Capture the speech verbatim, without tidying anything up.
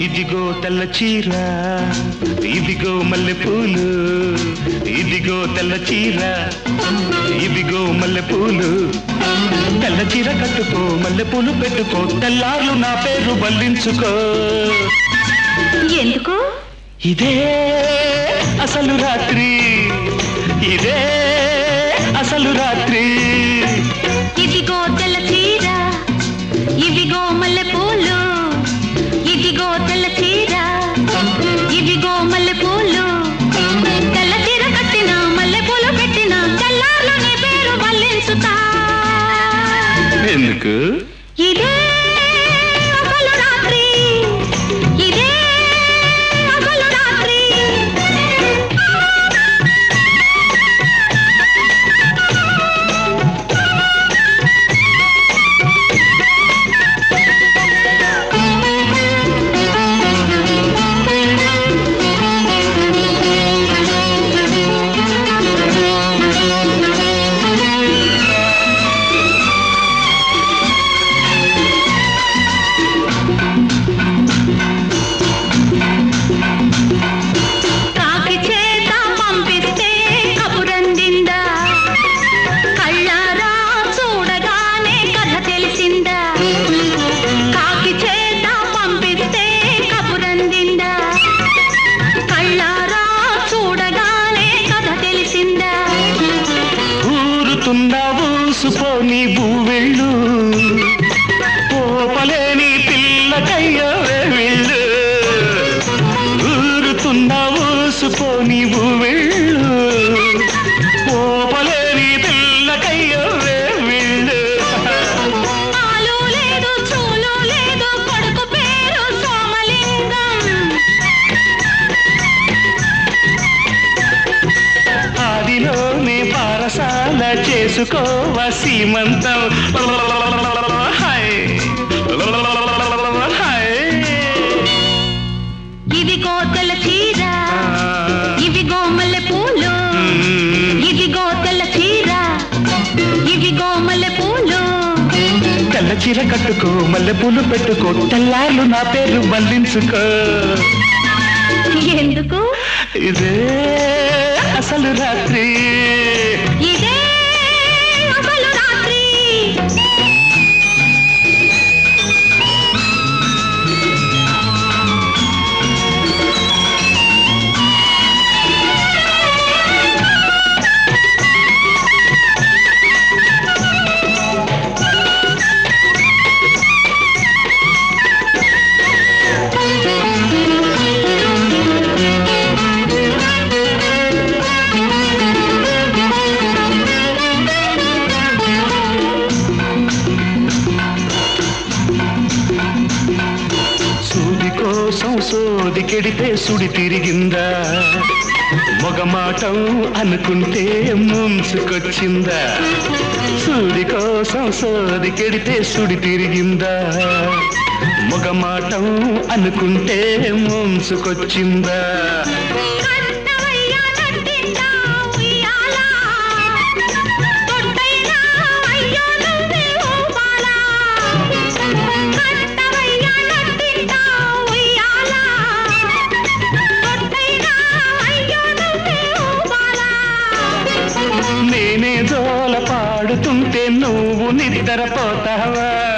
ఇదిగో తెల్ల చీర ఇదిగో మల్లె పూలు ఇదిగో తెల్ల చీర ఇదిగో మల్లె పూలు తెల్ల చీర కట్టుకో మల్లె పూలు పెట్టుకో తెల్లార్లు నా పేరు బల్లించుకో ఎందుకు ఇదే అసలు రాత్రి ఇదే అసలు రాత్రి ఇదిగో తెల్ల చీర ఇదిగో మల్లె పూలు ఇదిగో తెల్ల చీర ఇదిగో మల్లె పూలు తెల్ల చీర కట్టిన మల్లె పూలు పెట్టిన తెల్లార్లు నీ పేరు బల్లించుతా ఎందుకు ఇదే అసలు రాత్రి ఇదే అసలు రాత్రి ఊసుపోని బూవెళ్ళు పోపలేని పిల్లకయ్యో వెళ్ళు ఊరుతున్న ఊసుపోని బూవెళ్ళు పోపలేని పిల్లకయ్యో వెళ్ళు ఆలు లేదు చూలు లేదు కొడుకు పేరు సోమలింగం ఆదిలోనే పారసాల చేసుకోవ సీమంతం ఇదిగో తెల్ల చీర ఇదిగో మల్లె పూలు ఇదిగో తెల్ల చీర ఇదిగో మల్లె పూలు తెల్ల చీర కట్టుకో మల్లె పూలు పెట్టుకో తెల్లార్లు నా పేరు బల్లించుకో ఎందుకు ఇదే అసలు రాత్రి ఇదే అసలు రాత్రి సోది కెడితే సుడి తిరిగిందా మొగమాటం అనుకుంటే ముంచుకొచ్చిందా సూది కోసం సోది కెడితే సుడి తిరిగిందా మొగమాటం అనుకుంటే ముంచుకొచ్చిందా నేనే జోల పాడుతుంటే నువ్వు నిద్రపోతావా